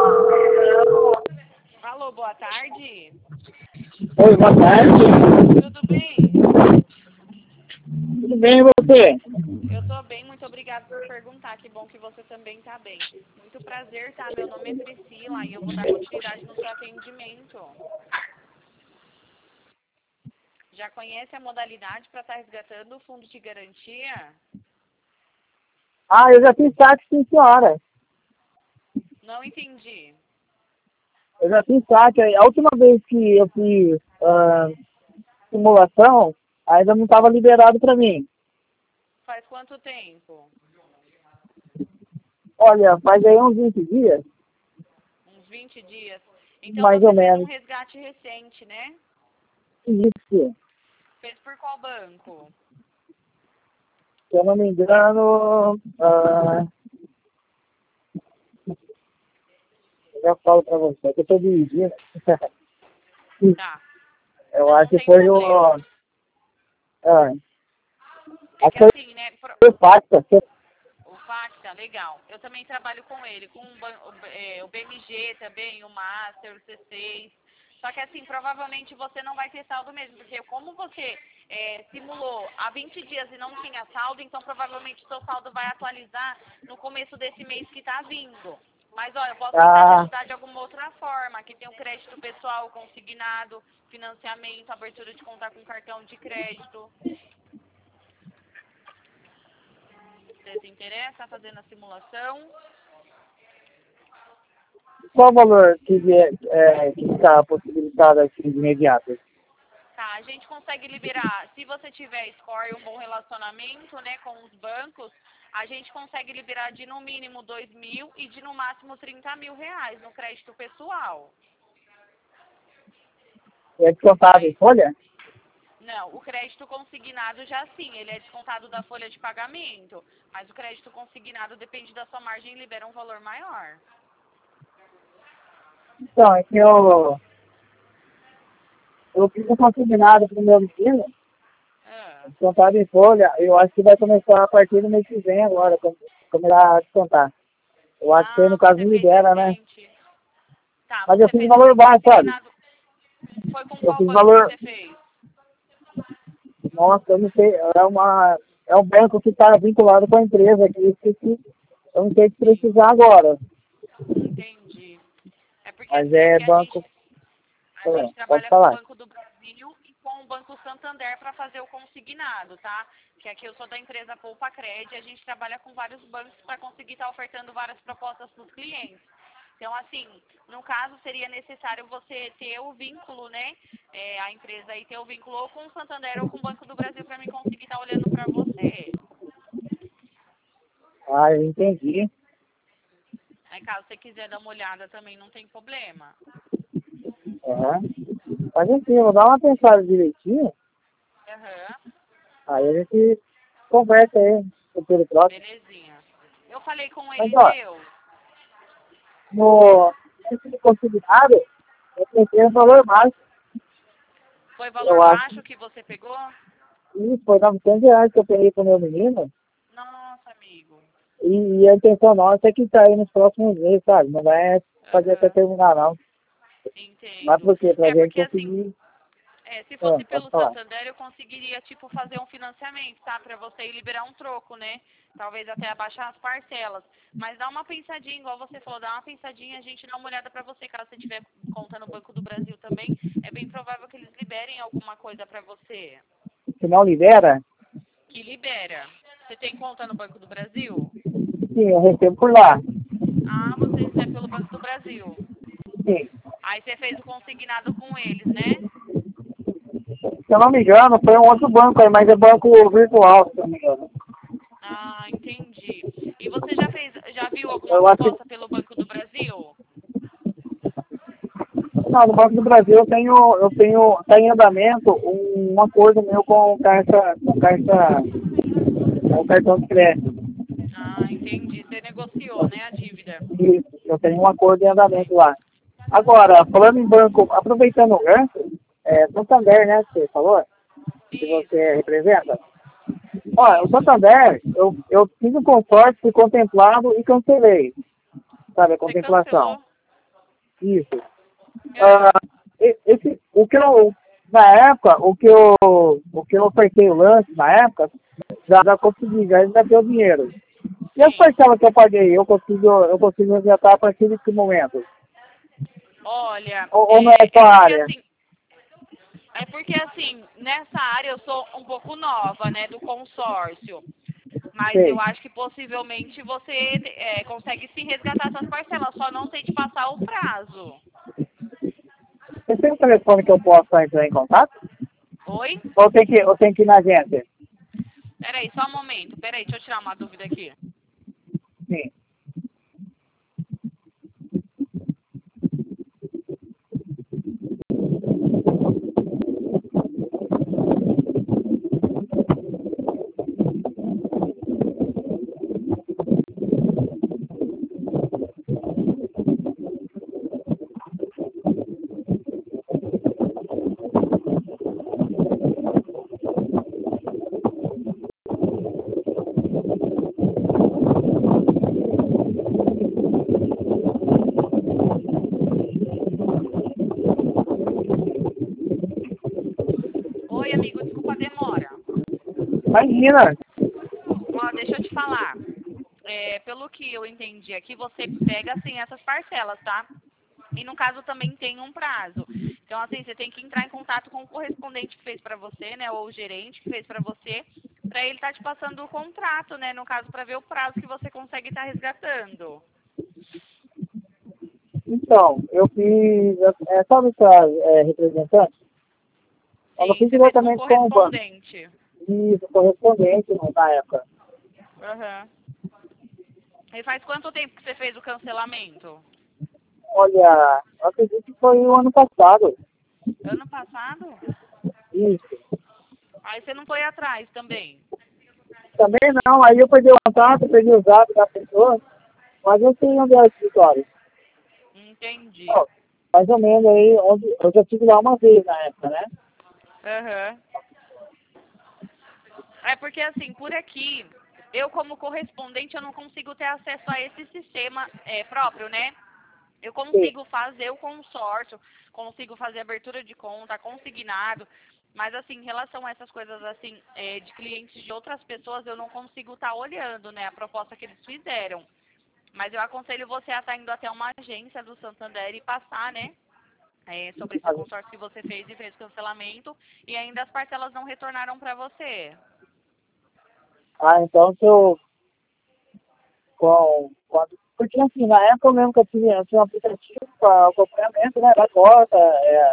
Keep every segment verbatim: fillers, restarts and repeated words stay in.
Alô, boa tarde. Oi, boa tarde. Tudo bem? Tudo bem e você? Eu tô bem, muito obrigada por perguntar. Que bom que você também tá bem. Muito prazer, tá? Meu nome é Priscila e eu vou dar continuidade no seu atendimento. Já conhece a modalidade para estar resgatando o fundo de garantia? Ah, eu já fiz saque, sim, senhora. Não entendi. Eu já fiz saque. A última vez que eu fiz ah, simulação, ainda não estava liberado para mim. Faz quanto tempo? Olha, faz aí uns vinte dias, Uns vinte dias. Então mais ou você fez um menos. resgate recente, né? Isso. Fez por qual banco? Se eu não me engano, ah, eu já falo para você, que eu estou dirigindo. Tá. Eu Não, acho não que tem foi o... problema. Ah, É acho que que foi assim, né? pro- o Pacta. O Facta, legal. Eu também trabalho com ele, com o, ban- o, é, o B M G também, o Master, o C seis. Só que assim, provavelmente você não vai ter saldo mesmo, porque como você é, simulou há vinte dias e não tinha saldo, então provavelmente o seu saldo vai atualizar no começo desse mês que está vindo. Mas olha, eu posso tentar te Ah, ajudar de alguma outra forma, que tem o crédito pessoal consignado, financiamento, abertura de conta com cartão de crédito. Você se interessa fazendo a simulação? qual o valor que, vier, é, que está possibilitado assim de imediato? Tá, a gente consegue liberar, se você tiver score e um bom relacionamento, né, com os bancos, a gente consegue liberar de no mínimo dois mil e de no máximo trinta mil reais no crédito pessoal. É descontado em Aí, folha? não, o crédito consignado já sim, ele é descontado da folha de pagamento, mas o crédito consignado depende da sua margem e libera um valor maior. Então, é que eu, eu fiz um consignado para o meu menino, Ah, descontado em folha, eu acho que vai começar a partir do mês que vem agora, com- começar a descontar. Eu acho que aí ah, no caso você não fez libera, né? recente. Tá, Mas eu você fiz fez valor esse baixo, sabe? consignado, foi com Eu qual fiz banco valor, você fez? nossa, eu não sei, é uma, é um banco que está vinculado com a empresa, que eu esqueci, eu não sei se Sim, precisar agora, entendi. É porque mas assim, é aqui a banco, gente, a é, gente pode trabalha com o falar. Banco do Brasil e com o Banco Santander para fazer o consignado, tá? Que aqui eu sou da empresa Poupa Cred, a gente trabalha com vários bancos para conseguir estar ofertando várias propostas para os clientes. Então, assim, no caso seria necessário você ter o vínculo, né? É, a empresa aí ter o vínculo ou com o Santander ou com o Banco do Brasil para mim conseguir estar olhando para você. Ah, eu entendi. Aí, caso você quiser dar uma olhada também, não tem problema. Aham. Mas enfim, eu vou dar uma pensada direitinho, Aham. aí a gente conversa aí pelo próximo. Belezinha. Eu falei com Mas ele ó, deu. no esse consignado, eu pensei no valor baixo. Foi Eu valor acho baixo que você pegou? que foi novecentos reais que eu peguei pro meu menino. Nossa, amigo. E, e a intenção nossa é que tá aí nos próximos meses, sabe? Não vai fazer até Aham. terminar, não. Mas Entendo. por quê? Pra É gente porque assim, conseguir. é, se É, fosse pode pelo falar. Santander, eu conseguiria, tipo, fazer um financiamento, tá? Pra você ir liberar um troco, né? Talvez até abaixar as parcelas. Mas dá uma pensadinha, igual você falou, dá uma pensadinha, a gente dá uma olhada pra você, caso você tiver conta no Banco do Brasil também. É bem provável que eles liberem alguma coisa pra você. Se não libera, Que libera. Você tem conta no Banco do Brasil? sim, eu recebo por lá. Ah, você recebe pelo Banco do Brasil. Sim. Aí você fez o consignado com eles, né? Se eu não me engano, foi um outro banco aí, mas é banco virtual, se eu não me engano. Ah, entendi. E você já fez, já viu alguma Eu acho que. proposta pelo Banco do Brasil? Não, no Banco do Brasil eu tenho, eu tenho, tá em andamento um, um acordo meu com caixa, com caixa, com cartão de crédito. Ah, entendi. Você negociou, né, a dívida? E eu tenho um acordo em andamento Entendi. lá. Agora, falando em banco, aproveitando o gancho, é, Santander, né, que você falou, que você Isso, representa. Olha, o isso. Santander, eu, eu fiz um consórcio, fui contemplado e cancelei, sabe, a Você contemplação. cancelou? Isso. Ah, Ah, e- esse, o que eu, na época, o que eu, o que eu apertei o lance, na época, já, já consegui, já ainda deu dinheiro. E as sim. parcelas que eu paguei, eu consigo, eu consigo resgatar a partir de que momento? Olha, Ou, ou não é é, só é a porque área? assim, é porque assim, nessa área eu sou um pouco nova, né, do consórcio. Mas eu Sei. acho que possivelmente você é, consegue sim resgatar essas parcelas, só não tem de passar o prazo. Você tem um telefone que eu possa entrar em contato? Oi? Ou tem que, ou tem que ir na agência? Peraí, só um momento. Peraí, deixa eu tirar uma dúvida aqui. Sim. Oi, amigo, desculpa a demora. Imagina. Ó, deixa eu te falar. É, pelo que eu entendi aqui, você pega assim essas parcelas, tá? E no caso também tem um prazo. Então, assim, você tem que entrar em contato com o correspondente que fez pra você, né? Ou o gerente que fez pra você, pra ele estar te passando o contrato, né? No caso, pra ver o prazo que você consegue estar resgatando. Então, eu fiz, é, sabe essa é, representante? Eu não Sim, fiz você fez com o diretamente com o banco. correspondente. Isso, correspondente né, na época. Aham. E faz quanto tempo que você fez o cancelamento? Olha, eu acredito que foi o ano passado. Ano passado? Isso. Aí você não foi atrás também. Também não, aí eu perdi o contato, perdi os dados da pessoa, mas eu sei onde é o escritório. Entendi. Ó, mais ou menos aí, onde eu já estive lá uma vez na época, né? Aham. É porque assim, por aqui, eu como correspondente, eu não consigo ter acesso a esse sistema é, próprio, né? Eu Sim. consigo fazer o consórcio, consigo fazer abertura de conta, consignado, mas assim, em relação a essas coisas assim, é, de clientes de outras pessoas, eu não consigo estar olhando, né, a proposta que eles fizeram. Mas eu aconselho você a estar indo até uma agência do Santander e passar, né, é, sobre esse consórcio que você fez e fez cancelamento, e ainda as parcelas não retornaram para você. Ah, então se eu, com, quando, porque assim, na época mesmo que eu tinha, eu tinha um aplicativo para acompanhamento, né, da cota, é,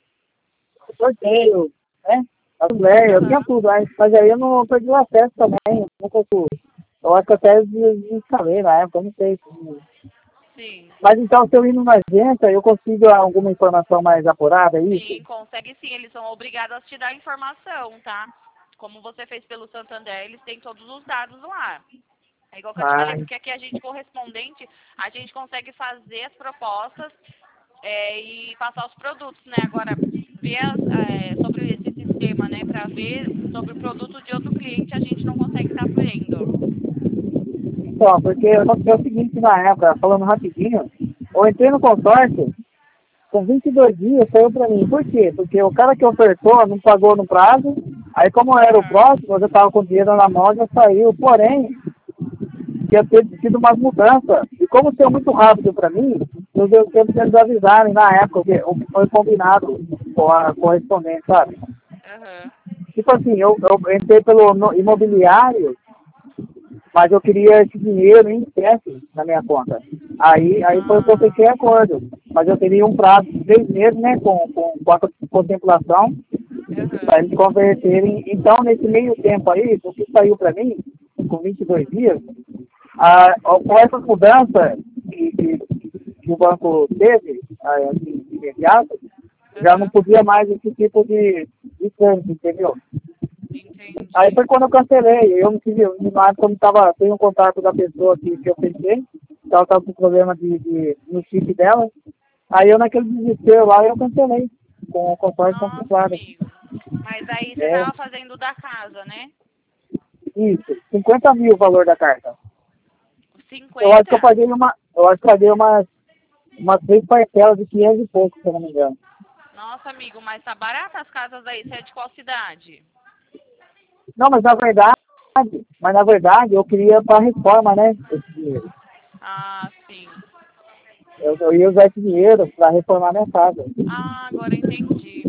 sorteio, né, assembleia, eu tinha Aham, tudo, mas, mas aí eu não perdi o acesso também, eu nunca fui. Eu acho que até desinstalei na época, eu não sei. sim. Mas então, se eu ir numa agência, eu consigo alguma informação mais apurada, é isso? Sim, consegue sim. Eles são obrigados a te dar informação, tá? Como você fez pelo Santander, eles têm todos os dados lá. É igual que eu te Ah, falei, porque aqui a gente correspondente, a gente consegue fazer as propostas é, e passar os produtos, né? Agora, ver as, é, sobre esse sistema, né? Para ver sobre o produto de outro cliente, a gente não consegue estar vendo. então, porque aconteceu o seguinte na época, falando rapidinho, eu entrei no consórcio, com vinte e dois dias saiu pra mim. Por quê? Porque o cara que ofertou não pagou no prazo, aí como era o Aham, próximo, eu já estava com o dinheiro na mão, já saiu. Porém, ia ter tido umas mudanças. E como saiu muito rápido para mim, não deu tempo de eles avisarem na época, o que, o que foi combinado com a correspondente, sabe? aham, Tipo assim, eu, eu entrei pelo no- imobiliário, mas eu queria esse dinheiro em espécie na minha conta. Aí, aí foi o que eu ah, fechei acordo. Mas eu teria um prazo de três meses, né, com, com, com a contemplação, para aham, eles converterem. Então, nesse meio tempo aí, o que saiu para mim, com vinte e dois dias, ah, com essas mudanças que, que, que o banco teve, ah, assim, imediato, já não aham, podia mais esse tipo de, de trânsito, entendeu? Aí entendi. foi quando eu cancelei. Eu não tive, na época eu não tava, tenho um contato da pessoa que, que eu fechei, que ela estava com problema de, de, no chip dela. Aí eu naquele desespero lá eu cancelei com o consórcio Nossa, contemplado. amigo. Mas aí você É, tava fazendo da casa, né? isso, cinquenta mil o valor da carta. Eu acho que eu cinquenta? paguei uma, eu acho que eu paguei umas, umas três parcelas de quinhentos e pouco, se eu não me engano. Nossa, amigo, mas tá barata as casas aí? Você é de qual cidade? Não, mas na verdade, mas na verdade eu queria para reforma, né? Esse dinheiro. Ah, sim. Eu, eu ia usar esse dinheiro para reformar minha casa. Ah, agora entendi.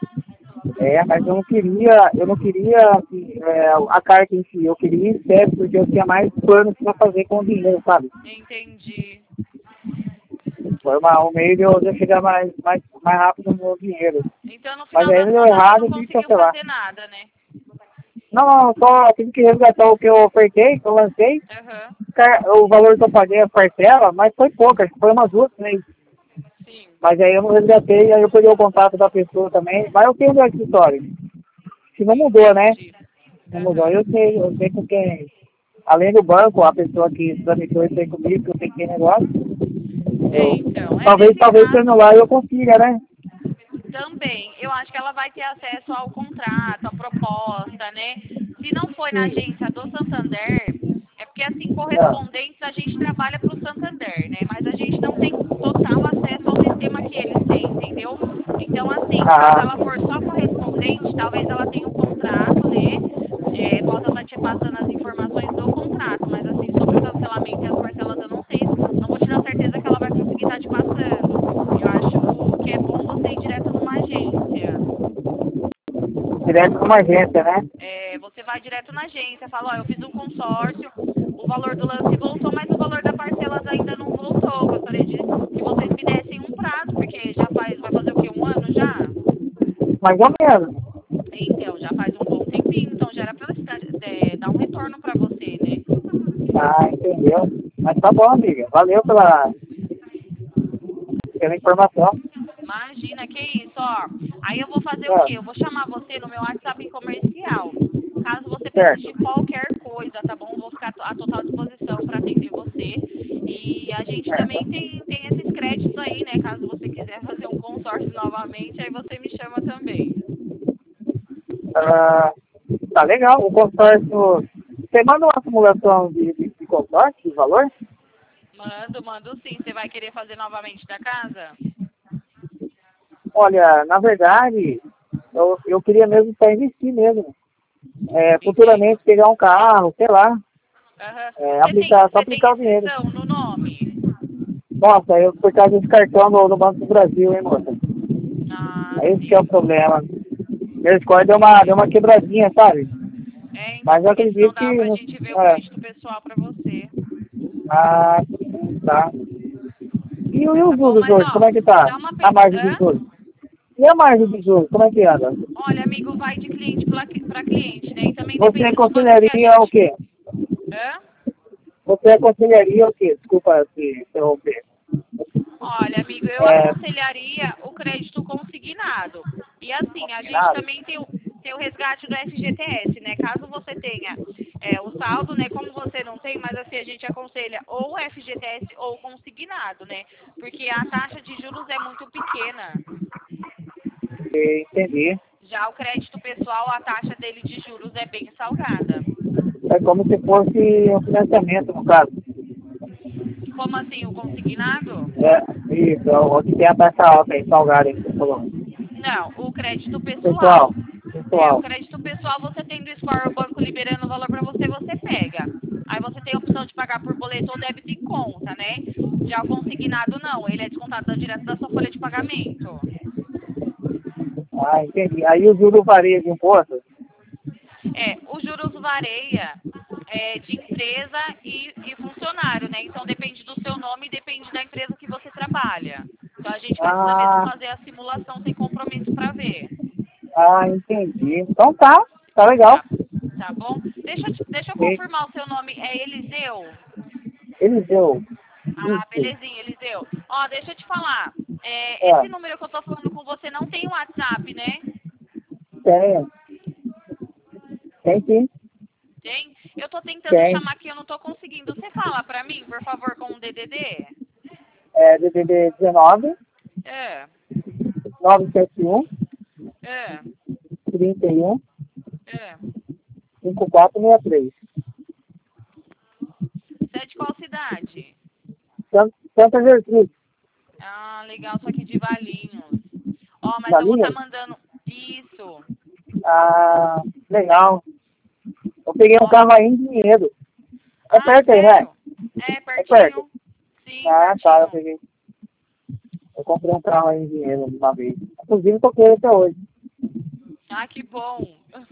É, mas eu não queria, eu não queria assim, é, a carta em si, eu queria em sério, porque eu tinha mais planos para fazer com o dinheiro, sabe? Entendi. Foi uma, um meio de eu de eu chegar mais, mais, mais rápido no meu dinheiro. Então, no Mas final aí das deu contas, você errado não e tive que conseguiu cancelar. fazer nada, né? Não, não, só tive que resgatar o que eu ofertei, que eu lancei. Aham, O valor que eu paguei a parcela, mas foi pouco, acho que foi umas duas, três. sim. Mas aí eu não resgatei, aí eu peguei o contato da pessoa também. Mas eu tenho meu escritório. Se não mudou, né? Entendi. Não mudou. Aham. Eu sei, eu sei com quem. Além do banco, a pessoa que tramitou isso aí comigo, que eu tenho que negócio. É, Eu, então, é talvez, nesse talvez sendo caso lá eu consiga, né? também. Eu acho que ela vai ter acesso ao contrato, à proposta, né? Se não foi na Sim. agência do Santander, é porque assim, Ah, correspondentes a gente trabalha para o Santander, né? Mas a gente não tem total acesso ao sistema que eles têm, entendeu? Então, assim, caso ah, ela for só correspondente, talvez ela tenha um contrato, né? É, possa estar te passando as informações do contrato, mas assim, sobre o cancelamento e as parcelas eu não sei, não vou te dar certeza que ela vai conseguir estar te passando. Eu acho que é bom você ir direto numa agência. direto com uma agência, né? É, você vai direto na agência, fala, ó, eu fiz um consórcio, o valor do lance voltou, mas o valor da parcelas ainda não voltou. Gostaria de que vocês me dessem um prazo, porque já faz, vai fazer o quê? Um ano já? Mais ou menos. Então, já faz um bom tempinho, então já era pra é, dar um retorno pra você, né? Ah, entendeu? Mas tá bom, amiga. Valeu pela, pela informação. Imagina, que isso, ó. Aí eu vou fazer o Ah, quê? Eu vou chamar você no meu WhatsApp comercial. Caso você precise certo. de qualquer coisa, tá bom? Eu vou ficar à total disposição para atender você. E a gente também certo. tem, tem esses créditos aí, né? Caso você quiser fazer um consórcio novamente, aí você me chama também. Ah, tá legal. O consórcio. Você manda uma simulação de, de, de consórcio, de valor? Mando, mando sim. Você vai querer fazer novamente da casa? Olha, na verdade, eu, eu queria mesmo para investir mesmo. É, Entendo. futuramente pegar um carro, sei lá, Aham. é, Você tem, aplicar, só você tem aplicar o dinheiro. inscrição no nome? Nossa, eu por causa desse cartão no, no Banco do Brasil, hein, moça? Ah, É esse que é o sim. problema. Meu score deu uma, deu Entendi. uma quebradinha, sabe? É, então, Mas eu porque senão acredito dá que. pra não- gente ver o É, crédito pessoal pra você. ah, tá. E, o- e Tá os bom? juros Mas, hoje, ó, como é que tá? dá uma A pens... margem de Hã? juros? E a margem de juros, como é que anda? Olha, amigo, vai de cliente para cliente, né? E também Você depende do banco que a aconselharia o gente... quê? Hã? Você aconselharia o quê? Desculpa se interromper. Olha, amigo, eu É, aconselharia o crédito consignado. E assim, a gente combinado? também tem o, tem o resgate do F G T S, né? Caso você tenha é, o saldo, né? Como você não tem, mas assim, a gente aconselha ou o F G T S ou consignado, né? Porque a taxa de juros é muito pequena. É, entendi. Já o crédito pessoal, a taxa dele de juros é bem salgada. É como se fosse um financiamento, no caso. Como assim, o consignado? É, isso, é o que tem a taxa alta aí, salgada aí que você falou. Não, o crédito Pessoal, pessoal. É, o pessoal. crédito pessoal, você tendo o score, o banco liberando o valor para você, você pega. Aí você tem a opção de pagar por boleto ou débito em conta, né? Já o consignado não, ele é descontado da- direto da sua folha de pagamento. Ah, entendi. Aí o juro varia de imposto? É, os juros varia é, de empresa e, e funcionário, né? Então depende do seu nome e depende da empresa que você trabalha. Então a gente precisa mesmo Ah, fazer a simulação sem compromisso para ver. ah, entendi. Então tá, tá legal. Tá, tá bom? Deixa, eu te- deixa eu E confirmar o seu nome. É Eliseu? Eliseu, Ah, isso. belezinha, Eliseu. Ó, deixa eu te falar. É, esse É, número que eu tô falando com você não tem WhatsApp, né? tem, tem sim, Tem? Eu tô tentando tem. chamar aqui, eu não tô conseguindo. Você fala pra mim, por favor, com o D D D? É D D D dezenove, É, novecentos e setenta e um, é, trinta e um, é. cinquenta e quatro sessenta e três. Você é de qual cidade? San- Santa Gertrude. Ah, legal, só que de Valinhos. Ó, mas eu vou Valinhos? estar mandando... Isso. Ah, legal. Eu peguei um Ó, carro aí em Vinhedo. É ah, perto aí, né? sério? É, É perto. pertinho. Sim, Ah, tá, eu pertinho. peguei. Eu comprei um carro aí em Vinhedo uma vez. Inclusive, tô com ele até hoje. Ah, que bom.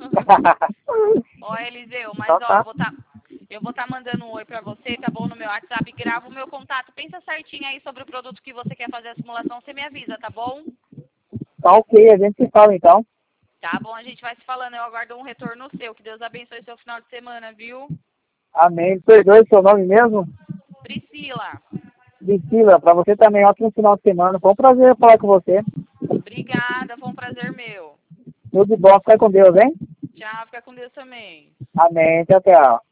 Ó, Eliseu, mas Então ó, eu tá. vou estar... Eu vou estar mandando um oi pra você, tá bom? No meu WhatsApp, grava o meu contato. Pensa certinho aí sobre o produto que você quer fazer a simulação, você me avisa, tá bom? Tá ok, a gente se fala então. Tá bom, a gente vai se falando. Eu aguardo um retorno seu. Que Deus abençoe seu final de semana, viu? Amém. Perdoe seu nome mesmo? Priscila. Priscila, pra você também, ótimo final de semana. Foi um prazer falar com você. Obrigada, foi um prazer meu. Tudo de bom, fica com Deus, hein? Tchau, fica com Deus também. Amém. Tchau, tchau.